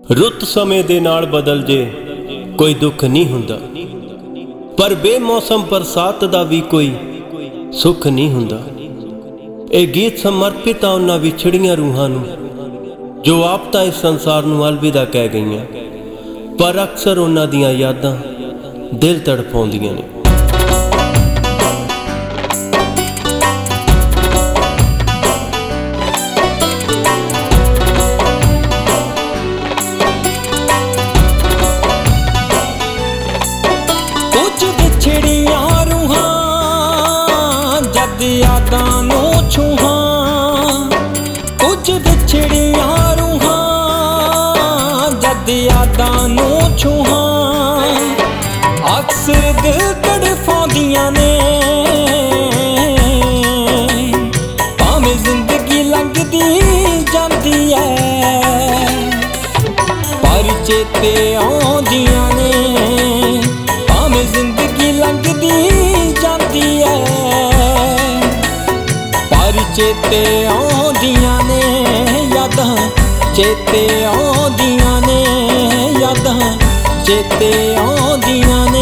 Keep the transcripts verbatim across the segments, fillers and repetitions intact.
रुत समय दे नाल बदल जे कोई दुख नहीं हुंदा, पर बेमौसम बरसात दा भी कोई सुख नहीं हुंदा। ये गीत समर्पित आ उन्हां विछड़ियां रूहां नूं जो आप तां इस संसार नूं अलविदा कह गईयां, पर अक्सर उन्हां दियां यादां दिल तड़पाउंदियां ने। यादां नूं छूहां कुछ विछड़ियां रूहां, जद यादां नूं छूहां अक्सर दिल तड़फाउंदियां ने। भावें जिंदगी लंघदी जांदी ऐ पर चेते आउंदियां ने। भावें जिंदगी लंघदी जांदी ऐ चेते आउंदियां ने यादां, चेते आउंदियां ने यादां, चेते आउंदियां ने।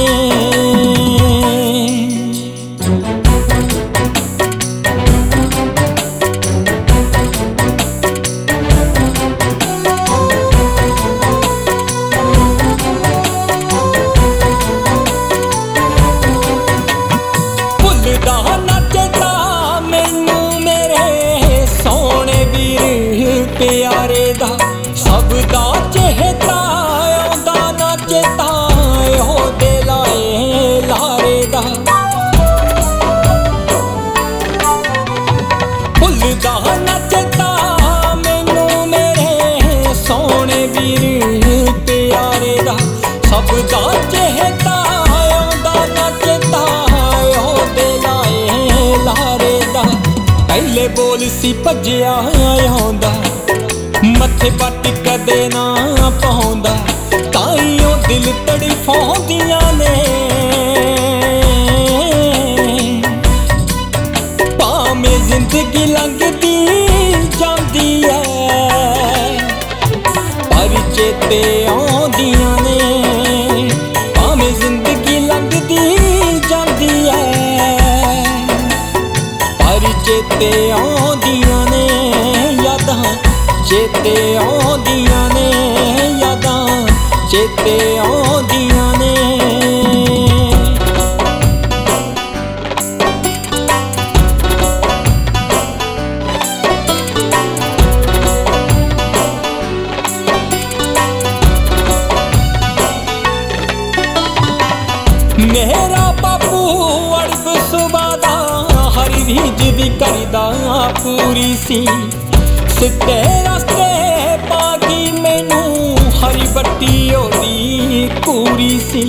भुलदा ना चेता मैनू प्यारे दा, सब दा चेता आउंदा ना चेता ओहदे लाए लारे दा। भुलदा ना चेता मैनू मेरे सोहणे वीर प्यारे दा, सब दा चेता आउंदा ना चेता ओहदे लाए लारे दा। पहले बोल सी भज्जिया आउंदा, मत्थे पट कदे ना पाउंदा, ताइयों दिल तड़फाउंदियां ने। भावें जिंदगी लंघदी जांदी ऐ पर चेते आउंदियां ने। भावें जिंदगी लंघदी जांदी ऐ पर चेते आउंदियां ने यादां, चेते आउंदियां ने यादां, चेते आउंदियां ने। मेरा बापू अड़ब सुबह दा हर रीज दी करदा पूरी सी, सिद्धे रस्ते पागी मैनू हरी बट्टी ओदी कूरी सी।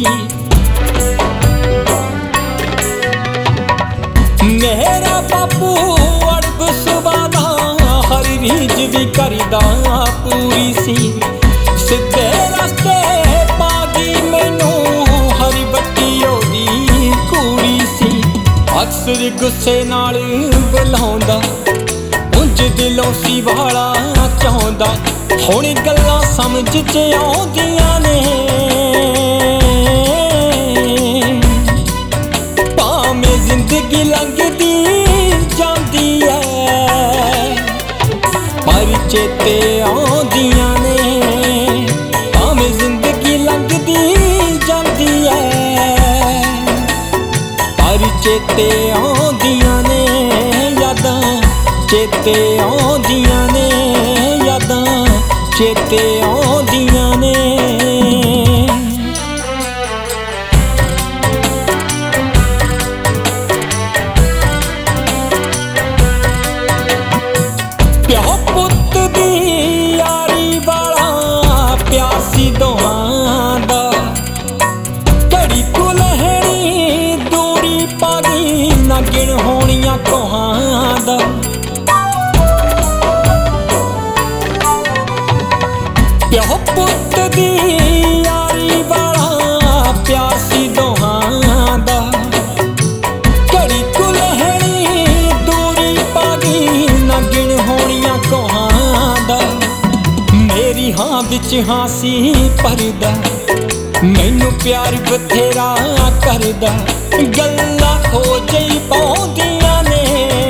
मेरा बापू अड़ब सुबह दा हर रीज भी करदा पूरी सी, सिद्धे रस्ते पागी मैनू हरी बट्टी ओदी कूरी सी। अक्सर गुस्से नाल बुलाउंदा, उंज दिलों सी वाला चाहुंदा, हुण गल्लां समझ च आउंदियां ने। भावें जिंदगी लंघदी जांदी ऐ पर चेते आउंदियां ने। भावें जिंदगी लंघदी जांदी ऐ पर चेते आउंदियां ने यादां, चेते आउंदियां ने यादां, चेते आउंदियां ने। प्यो पुत्त दी यारी वाला प्यार सी दोहां दा, घड़ी कुलहड़ी दूरी पागी ना गिण होणियां कोहां दा। प्यो पुत्त दी यारी वाला प्यार सी दोहां दा, घड़ी कुलहड़ी दूरी पागी ना गिण होणियां कोहां दा। मेरी हां ਵਿੱਚ ਹਾਸੀ ਭਰਦਾ, ਮੈਨੂੰ ਪਿਆਰ ਬਥੇਰਾ ਕਰਦਾ, ਗੱਲਾਂ ਖੋਜ ਹੀ ਪਾਉਂਦੀਆਂ ਨੇ।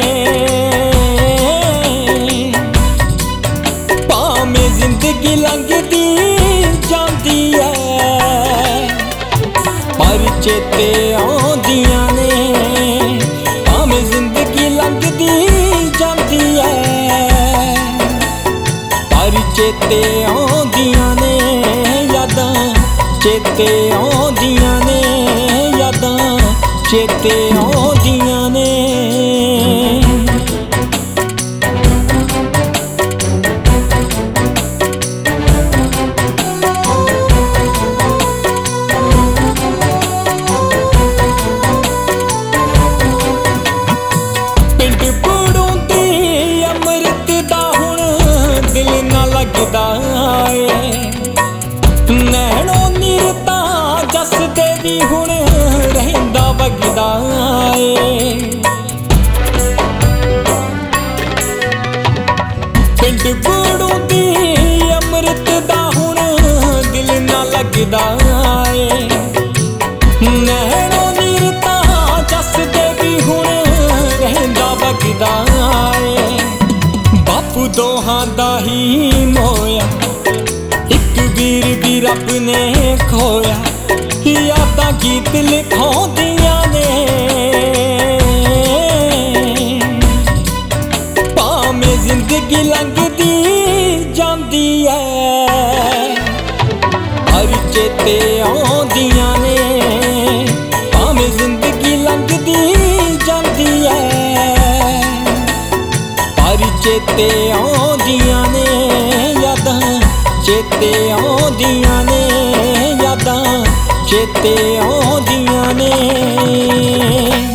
ਭਾਵੇਂ ਜ਼ਿੰਦਗੀ ਲੰਘਦੀ ਜਾਂਦੀ ਐ, ਪਰ ਚੇਤੇ ਆਉਂਦੀਆਂ ਨੇ। ਭਾਵੇਂ ਜ਼ਿੰਦਗੀ ਲੰਘਦੀ ਜਾਂਦੀ ਐ, ਪਰ ਚੇਤੇ ਆਉਂਦੀਆਂ ਨੇ ਯਾਦਾਂ, ਚੇਤੇ ਆਉਂਦੀਆਂ ਨੇ ਯਾਦਾਂ, ਚੇਤੇ ਆਉਂਦੀਆਂ ਨੇ। ਪਿੰਡ ਬੜੋਂ ਦੀ ਅੰਮ੍ਰਿਤ ਦਾ ਹੁਣ ਦਿਲ ਨਾ ਲੱਗਦਾ ਏ, ਨੈਣੋਂ ਨਿਰਤਾ ਜਸ ਦੇ ਵੀ ਹੁਣ ਰਹਿੰਦਾ ਵਗਦਾ ਏ। ਪਿੰਡ ਬੜੋਂ ਦੀ ਅੰਮ੍ਰਿਤ ਦਾ ਹੁਣ ਦਿਲ ਨਾ ਲੱਗਦਾ ਏ, ਨੈਣੋਂ ਨਿਰਤਾ ਜਸ ਦੇ ਵੀ ਹੁਣ ਰਹਿੰਦਾ ਵਗਦਾ ਏ। ਬਾਪੂ ਦੋਹਾਂ ਦਾ ਹੀ ਮੋਇਆ, ਇੱਕ ਵੀਰ ਵੀ ਰੱਬ ਨੇ ਖੋਇਆ, ਯਾਦਾਂ ਗੀਤ ਲਿਖਾਉਂਦੀਆਂ ਨੇ। ਭਾਵੇਂ ਜ਼ਿੰਦਗੀ ਲੰਘਦੀ ਜਾਂਦੀ ਐ, ਪਰ ਚੇਤੇ ਆਉਂਦੀਆਂ ਨੇ। ਭਾਵੇਂ ਜ਼ਿੰਦਗੀ ਲੰਘਦੀ ਜਾਂਦੀ ਐ, ਪਰ ਚੇਤੇ ਆਉਂਦੀਆਂ ਨੇ ਯਾਦਾਂ, ਚੇਤੇ ਆਉਂਦੀਆਂ ਨੇ ਯਾਦਾਂ, ਚੇਤੇ ਆਉਂਦੀਆਂ ਨੇ।